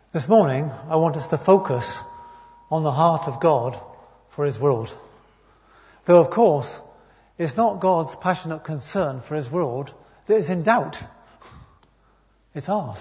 This morning, I want us to focus on the heart of God for His world. Though, of course, it's not God's passionate concern for His world that is in doubt. It's ours.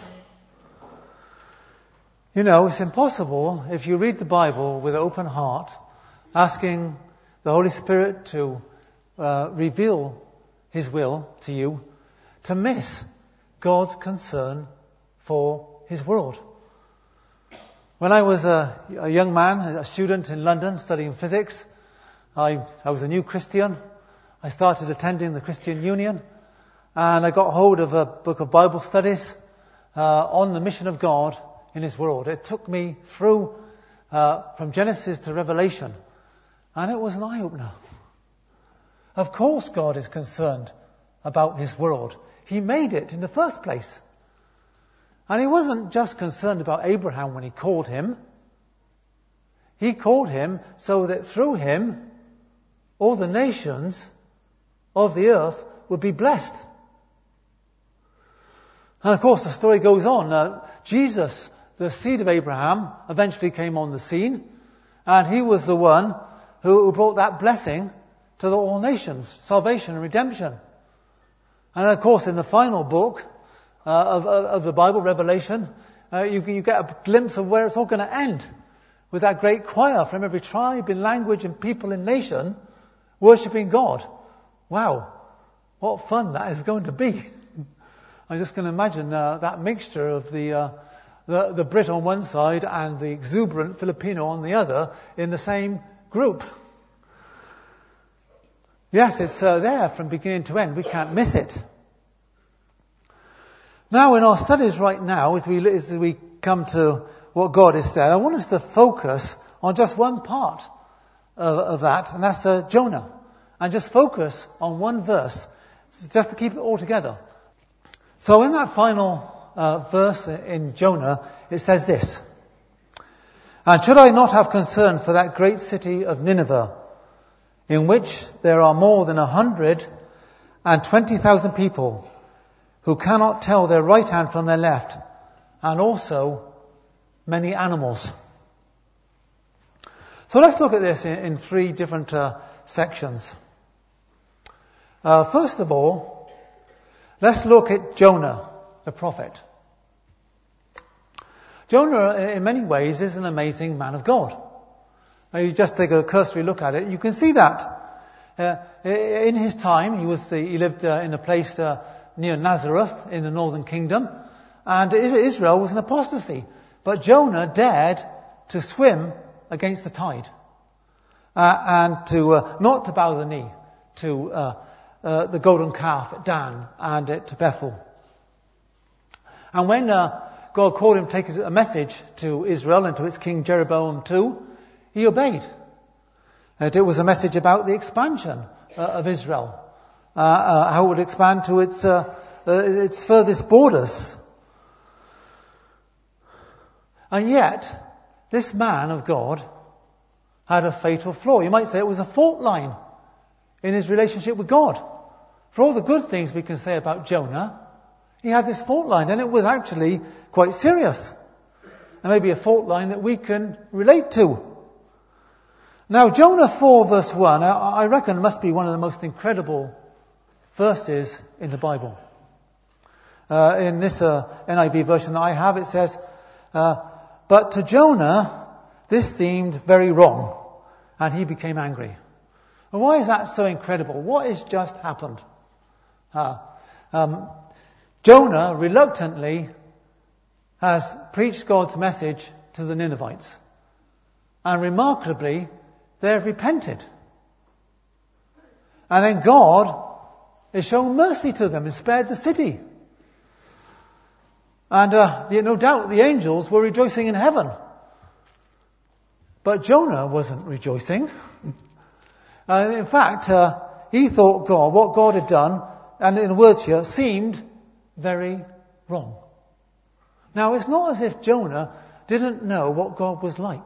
You know, it's impossible if you read the Bible with an open heart, asking the Holy Spirit to reveal His will to you, to miss God's concern for His world. When I was a young man, a student in London studying physics, I was a new Christian. I started attending the Christian Union, and I got hold of a book of Bible studies on the mission of God in His world. It took me through from Genesis to Revelation, and it was an eye-opener. Of course God is concerned about His world. He made it in the first place. And He wasn't just concerned about Abraham when He called him. He called him so that through him, all the nations of the earth would be blessed. And of course the story goes on. Jesus, the seed of Abraham, eventually came on the scene, and He was the one who brought that blessing to all nations, salvation and redemption. And of course in the final book of the Bible, Revelation, you get a glimpse of where it's all going to end, with that great choir from every tribe and language and people and nation worshipping God. Wow, what fun that is going to be. I'm just going to imagine that mixture of the Brit on one side and the exuberant Filipino on the other in the same group. Yes, it's there from beginning to end. We can't miss it. Now, in our studies right now, as we come to what God has said, I want us to focus on just one part of that, and that's Jonah. And just focus on one verse, just to keep it all together. So in that final verse in Jonah, it says this: "And should I not have concern for that great city of Nineveh, in which there are more than 120,000 people, who cannot tell their right hand from their left, and also many animals." So let's look at this in three different sections. First of all, let's look at Jonah, the prophet. Jonah, in many ways, is an amazing man of God. Now, you just take a cursory look at it, you can see that. In his time, he lived in a place near Nazareth in the northern kingdom, and Israel was an apostasy. But Jonah dared to swim against the tide, and to not to bow the knee to the golden calf at Dan and at Bethel. And when God called him to take a message to Israel and to its king Jeroboam too, he obeyed. It was a message about the expansion of Israel. How it would expand to its furthest borders. And yet, this man of God had a fatal flaw. You might say it was a fault line in his relationship with God. For all the good things we can say about Jonah, he had this fault line, and it was actually quite serious. And maybe a fault line that we can relate to. Now, Jonah 4 verse 1, I reckon must be one of the most incredible verses in the Bible. In this NIV version that I have, it says, "But to Jonah this seemed very wrong, and he became angry." And why is that so incredible? What has just happened? Jonah reluctantly has preached God's message to the Ninevites. And remarkably, they have repented. And then God has shown mercy to them and spared the city. And no doubt the angels were rejoicing in heaven. But Jonah wasn't rejoicing. In fact, he thought what God had done, and in the words here, seemed very wrong. Now, it's not as if Jonah didn't know what God was like.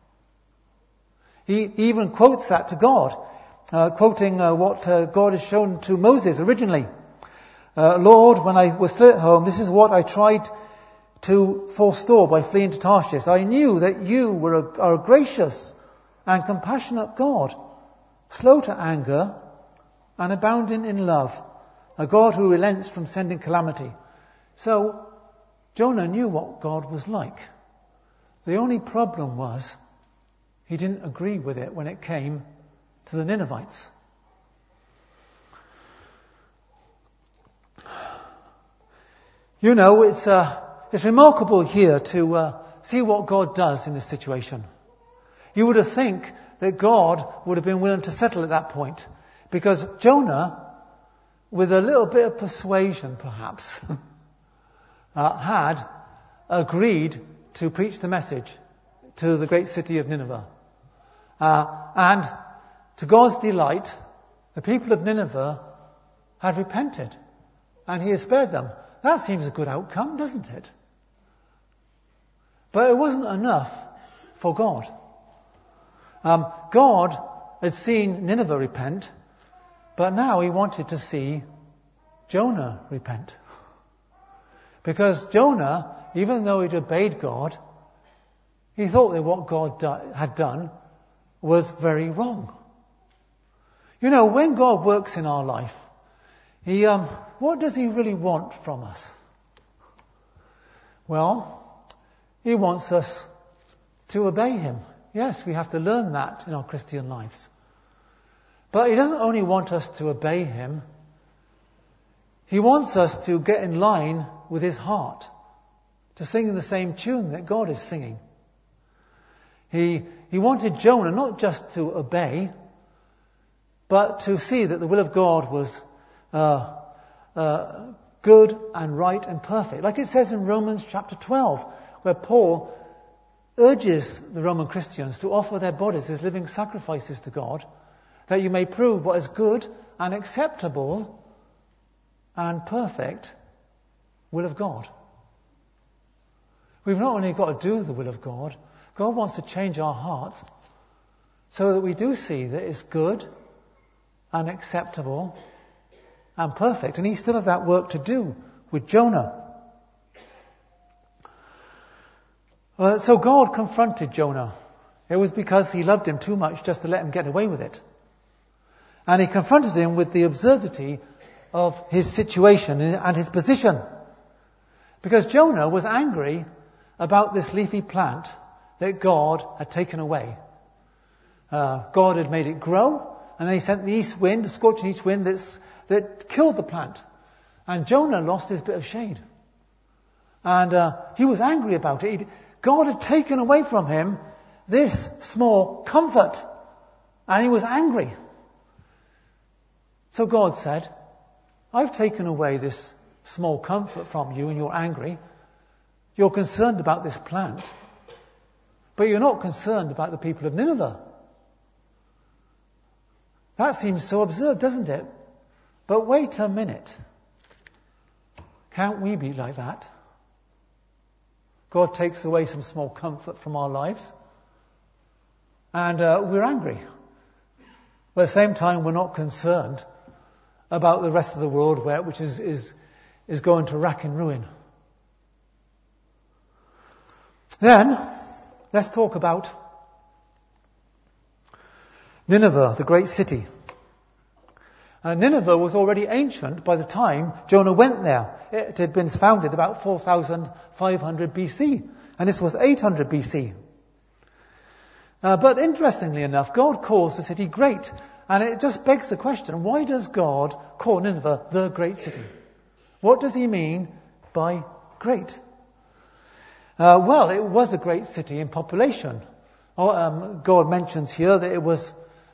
He even quotes that to God, quoting what God has shown to Moses originally. "Lord, when I was still at home, this is what I tried to forestall by fleeing to Tarshish. I knew that you are a gracious and compassionate God, slow to anger and abounding in love, a God who relents from sending calamity. So Jonah knew what God was like. The only problem was he didn't agree with it when it came to the Ninevites. You know, it's remarkable here to see what God does in this situation. You would have think that God would have been willing to settle at that point, because Jonah, with a little bit of persuasion perhaps, had agreed to preach the message to the great city of Nineveh. And to God's delight, the people of Nineveh had repented, and he has spared them. That seems a good outcome, doesn't it? But it wasn't enough for God. God had seen Nineveh repent, but now he wanted to see Jonah repent. Because Jonah, even though he'd obeyed God, he thought that what God had done was very wrong. You know, when God works in our life, what does he really want from us? Well, he wants us to obey him. Yes, we have to learn that in our Christian lives. But he doesn't only want us to obey him. He wants us to get in line with his heart, to sing in the same tune that God is singing. He wanted Jonah not just to obey, but to see that the will of God was good and right and perfect. Like it says in Romans chapter 12, where Paul urges the Roman Christians to offer their bodies as living sacrifices to God, that you may prove what is good and acceptable and perfect will of God. We've not only got to do the will of God, God wants to change our heart so that we do see that it's good and acceptable and perfect. And he still had that work to do with Jonah. So God confronted Jonah. It was because he loved him too much just to let him get away with it. And he confronted him with the absurdity of his situation and his position. Because Jonah was angry about this leafy plant that God had taken away. God had made it grow, and then he sent the east wind, the scorching east wind that killed the plant. And Jonah lost his bit of shade. And he was angry about it. God had taken away from him this small comfort, and he was angry. So God said, I've taken away this small comfort from you, and you're angry. You're concerned about this plant, but you're not concerned about the people of Nineveh. That seems so absurd, doesn't it? But wait a minute. Can't we be like that? God takes away some small comfort from our lives, and we're angry. But at the same time, we're not concerned about the rest of the world, which is going to rack and ruin. Then, let's talk about Nineveh, the great city. Nineveh was already ancient by the time Jonah went there. It had been founded about 4,500 BC, and this was 800 BC. But interestingly enough, God calls the city great, and it just begs the question, why does God call Nineveh the great city? What does he mean by great? Well, it was a great city in population. God mentions here that it was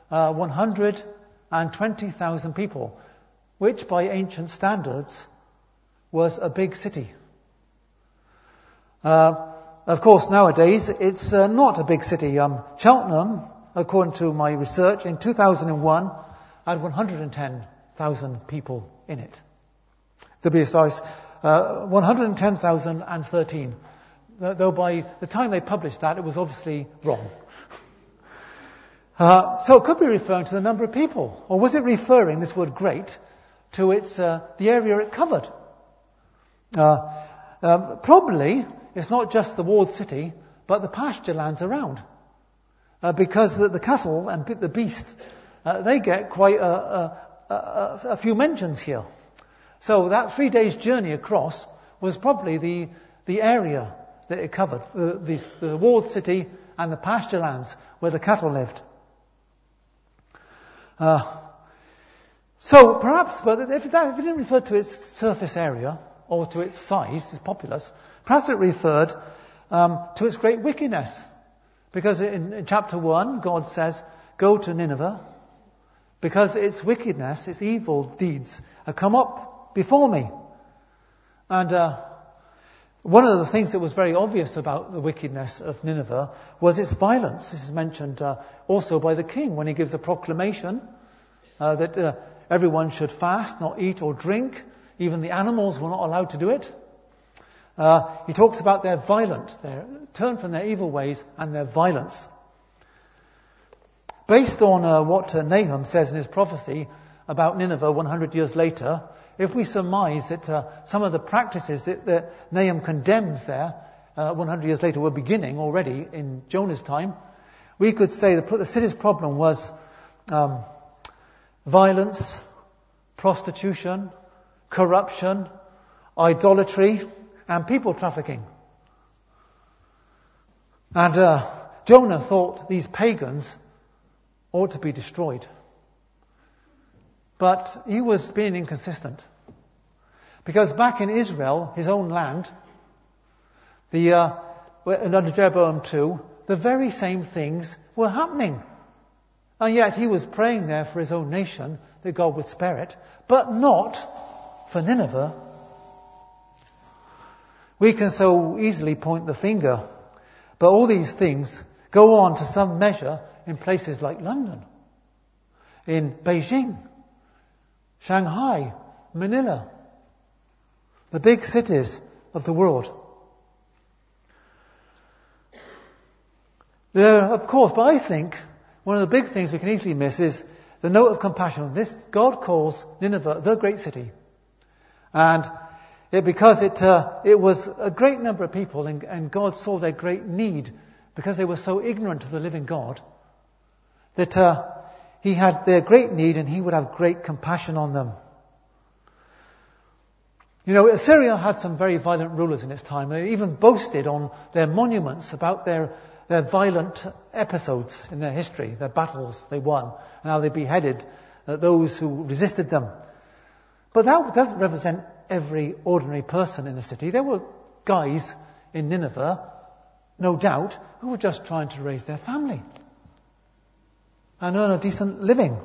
120,000 people, which by ancient standards was a big city. Of course, nowadays it's not a big city. Cheltenham, according to my research, in 2001 had 110,000 people in it. To be precise, 110,013. Though by the time they published that, it was obviously wrong. So it could be referring to the number of people. Or was it referring, this word great, to the area it covered? Probably it's not just the walled city, but the pasture lands around. Because the cattle and the beast, they get quite a few mentions here. So that 3 days journey across was probably the area that it covered, the walled city and the pasture lands where the cattle lived. So perhaps, but if it didn't refer to its surface area or to its size, its populace, perhaps it referred to its great wickedness. Because in chapter 1, God says, go to Nineveh, because its wickedness, its evil deeds, have come up before me. And one of the things that was very obvious about the wickedness of Nineveh was its violence. This is mentioned also by the king when he gives a proclamation that everyone should fast, not eat or drink. Even the animals were not allowed to do it. He talks about their turn from their evil ways and their violence. Based on what Nahum says in his prophecy about Nineveh 100 years later, if we surmise that some of the practices that Nahum condemns there 100 years later were beginning already in Jonah's time, we could say the city's problem was violence, prostitution, corruption, idolatry, and people trafficking. And Jonah thought these pagans ought to be destroyed. But he was being inconsistent. Because back in Israel, his own land, under Jeroboam II, the very same things were happening. And yet he was praying there for his own nation, that God would spare it, but not for Nineveh. We can so easily point the finger, but all these things go on to some measure in places like London, in Beijing, Shanghai, Manila, the big cities of the world. Of course, but I think one of the big things we can easily miss is the note of compassion. God calls Nineveh the great city. And because it was a great number of people, and God saw their great need because they were so ignorant of the living God, that he had their great need and he would have great compassion on them. You know, Assyria had some very violent rulers in its time. They even boasted on their monuments about their violent episodes in their history, their battles they won, and how they beheaded those who resisted them. But that doesn't represent every ordinary person in the city. There were guys in Nineveh, no doubt, who were just trying to raise their family and earn a decent living.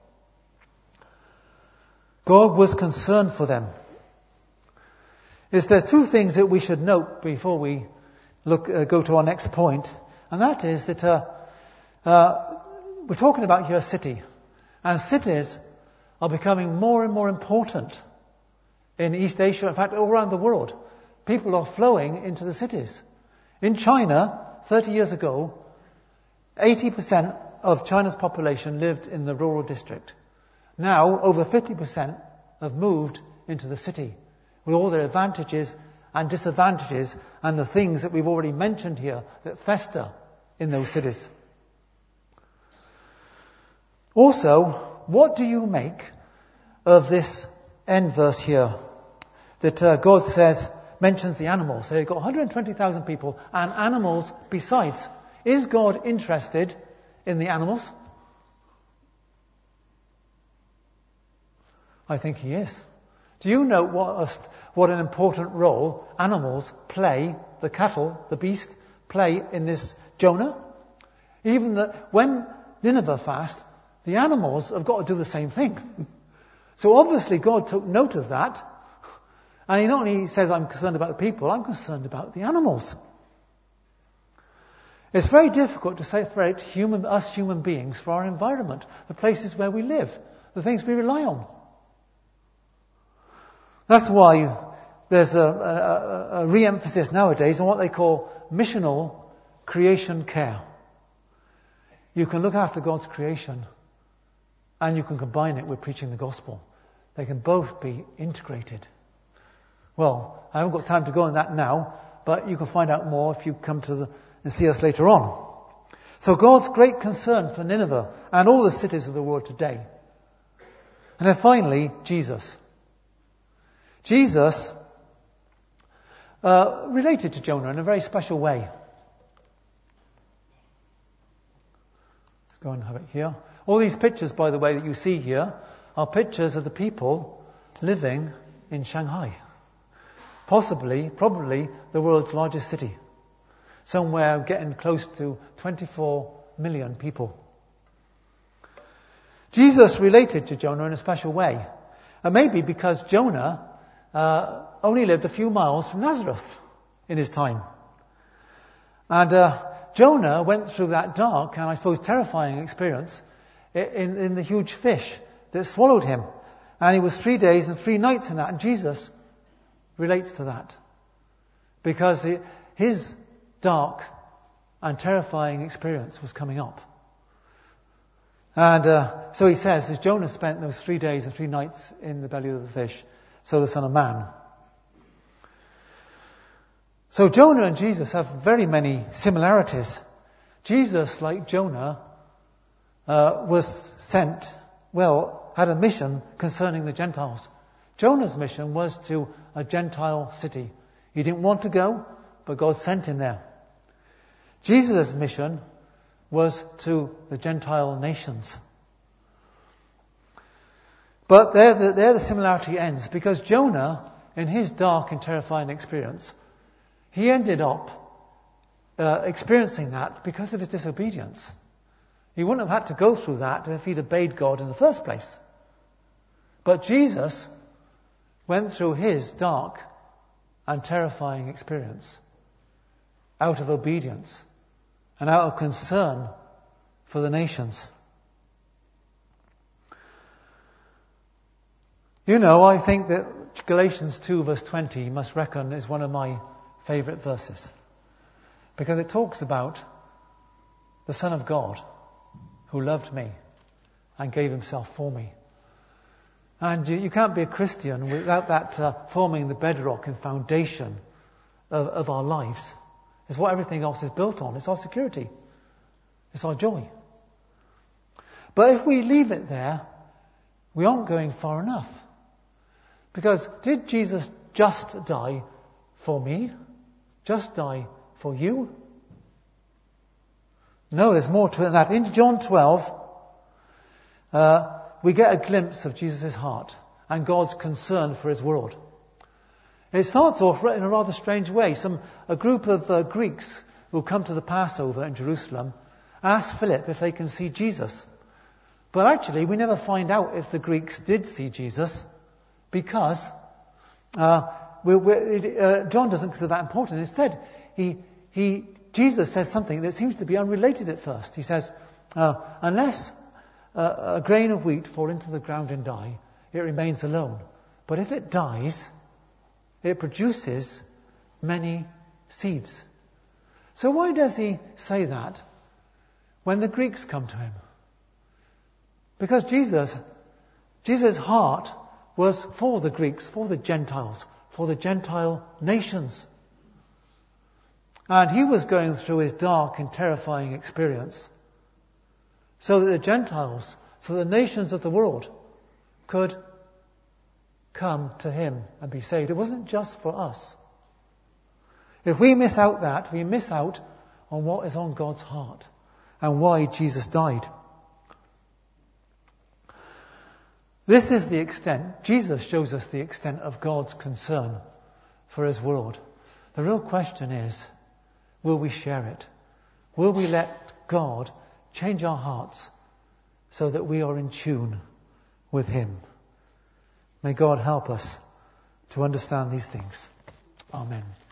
God was concerned for them. There's two things that we should note before we go to our next point, and that is that we're talking about here a city, and cities are becoming more and more important in East Asia, in fact all around the world. People are flowing into the cities. In China, 30 years ago, 80% of China's population lived in the rural district. Now, over 50% have moved into the city, with all their advantages and disadvantages and the things that we've already mentioned here that fester in those cities. Also, what do you make of this end verse here that God mentions the animals? They've got 120,000 people and animals besides. Is God interested in the animals? I think he is. Do you know what an important role animals play, the cattle, the beast, play in this Jonah? Even when Nineveh fast, the animals have got to do the same thing. So obviously God took note of that. And he not only says, I'm concerned about the people, I'm concerned about the animals. It's very difficult to separate us human beings from our environment, the places where we live, the things we rely on. That's why there's a re-emphasis nowadays on what they call missional creation care. You can look after God's creation and you can combine it with preaching the gospel. They can both be integrated. Well, I haven't got time to go on that now, but you can find out more if you come and see us later on. So God's great concern for Nineveh and all the cities of the world today. And then finally, Jesus. Jesus related to Jonah in a very special way. Let's go and have it here. All these pictures, by the way, that you see here are pictures of the people living in Shanghai. Probably the world's largest city. Somewhere getting close to 24 million people. Jesus related to Jonah in a special way. And maybe because Jonah only lived a few miles from Nazareth in his time. And Jonah went through that dark and I suppose terrifying experience in the huge fish that swallowed him. And he was 3 days and 3 nights in that. And Jesus relates to that. Because his dark and terrifying experience was coming up. And so he says, as Jonah spent those 3 days and 3 nights in the belly of the fish, so the Son of Man. So Jonah and Jesus have very many similarities. Jesus, like Jonah, was sent, had a mission concerning the Gentiles. Jonah's mission was to a Gentile city. He didn't want to go, but God sent him there. Jesus' mission was to the Gentile nations. But there the similarity ends, because Jonah, in his dark and terrifying experience, he ended up experiencing that because of his disobedience. He wouldn't have had to go through that if he'd obeyed God in the first place. But Jesus went through his dark and terrifying experience out of obedience and out of concern for the nations. You know, I think that Galatians 2 verse 20 you must reckon is one of my favourite verses. Because it talks about the Son of God who loved me and gave himself for me. And you can't be a Christian without that forming the bedrock and foundation of our lives. It's what everything else is built on. It's our security. It's our joy. But if we leave it there, we aren't going far enough. Because did Jesus just die for me? Just die for you? No, there's more to it than that. In John 12, we get a glimpse of Jesus' heart and God's concern for his world. It starts off in a rather strange way. A group of Greeks who come to the Passover in Jerusalem ask Philip if they can see Jesus. But actually, we never find out if the Greeks did see Jesus, because John doesn't consider that important. Instead, Jesus says something that seems to be unrelated at first. He says, unless a grain of wheat fall into the ground and die, it remains alone. But if it dies, it produces many seeds. So why does he say that when the Greeks come to him? Because Jesus' heart was for the Greeks, for the Gentiles, for the Gentile nations. And he was going through his dark and terrifying experience so that the Gentiles, so the nations of the world could come to him and be saved. It wasn't just for us. If we miss out that, we miss out on what is on God's heart and why Jesus died. This is the extent, Jesus shows us the extent of God's concern for his world. The real question is, will we share it? Will we let God change our hearts so that we are in tune with him? May God help us to understand these things. Amen.